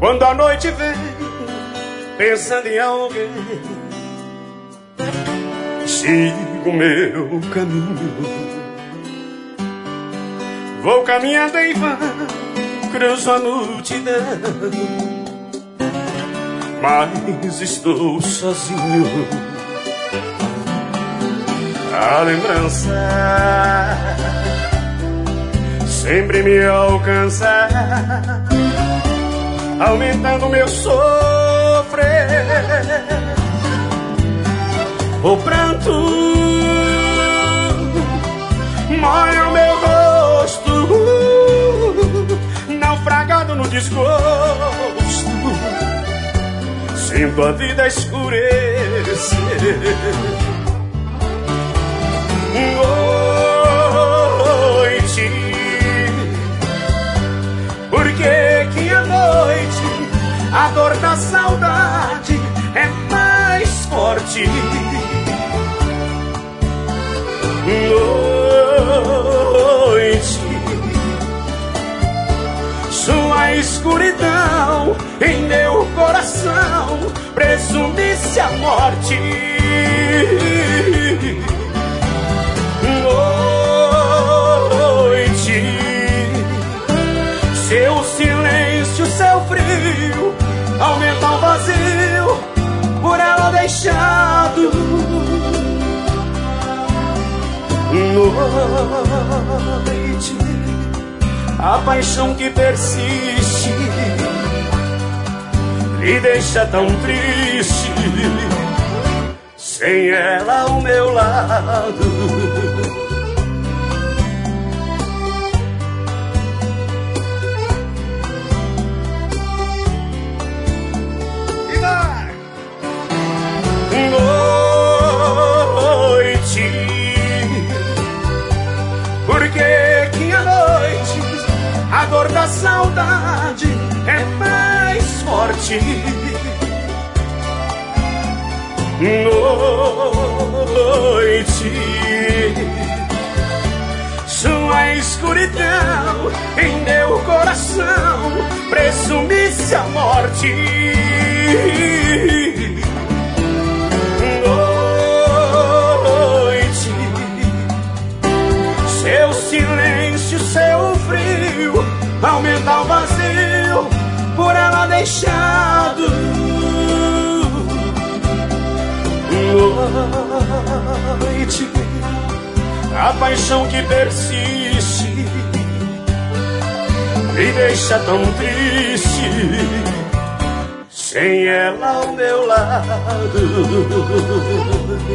Quando a noite vem, pensando em alguém, sigo meu caminho. Vou caminhando em vão, cruzo a multidão, mas estou sozinho. A lembrança sempre me alcança, aumentando meu sofrer. O pranto molha o meu rosto, naufragado no desgosto. Sinto a vida escurecer. Noite, porque que à noite a dor da saudade é mais forte. Noite, sua escuridão em meu coração presume-se a morte. Noite, seu silêncio, seu frio aumenta o vazio por ela deixado. Noite, a paixão que persiste me deixa tão triste, sem ela ao meu lado. Noite, porque que à noite a dor da saudade é mais forte. Noite, sua escuridão em meu coração presume-se a morte. Noite, seu silêncio, seu frio aumenta o vazio por ela deixado. Noite, a paixão que persiste me deixa tão triste, sem ela ao meu lado.